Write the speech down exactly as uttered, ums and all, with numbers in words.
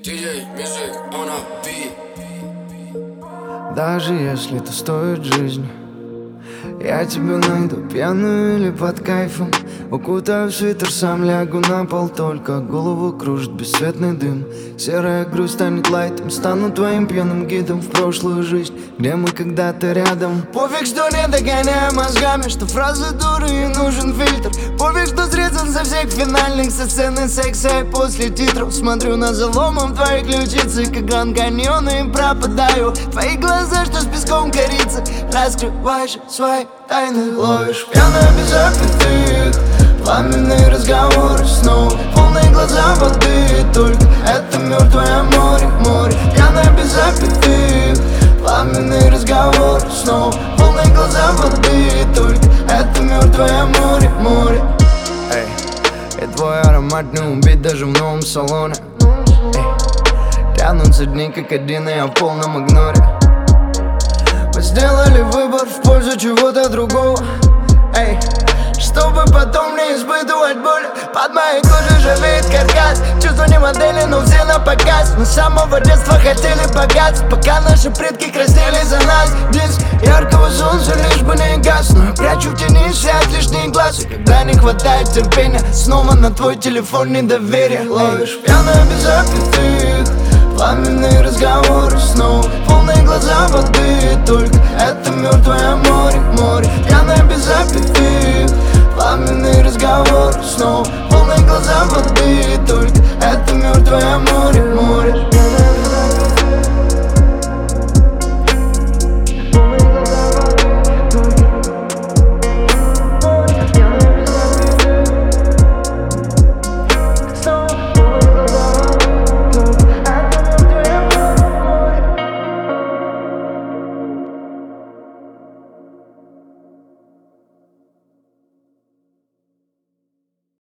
ди джей Music on a beat. Даже если это стоит жизнь, я тебя найду пьяную или под кайфом. Укутаю в свитер, сам лягу на пол, только голову кружит бесцветный дым. Серая грусть станет лайтом, стану твоим пьяным гидом в прошлую жизнь, где мы когда-то рядом. Пофиг, что не догоняю мозгами, что фразы дуры и нужен фильтр. Пофиг, что срезан со всех финальных со сцены секса, и после титров смотрю на заломом твои ключицы, как Гранд Каньон, и пропадаю. Твои глаза, что с песком корицы, раскрываешь свои тайны, ловишь пьяно без запятых, пламенные разговоры снова, полные глаза воды, только это мертвое море, море. Пьяно без запятых, пламенные разговоры снова, полные глаза воды, только это мертвое море, море. Эй, и твой аромат не убить даже в новом салоне. Эй, тянутся дни как один, и я в полном игноре. Мы сделали выбор в пользу чего-то другого, эй, чтобы потом не испытывать боль. Под моей кожей живет каркас, чувства не модели, но все на показ. Мы с самого детства хотели богатств, пока наши предки краснели за нас. Диск яркого солнца, лишь бы не гас, но я прячу в тени свет лишних глаз. И когда не хватает терпения, снова на твой телефон недоверие. Ловишь пьяно без запятых, пламенные разговоры снова, полные глаза воды, только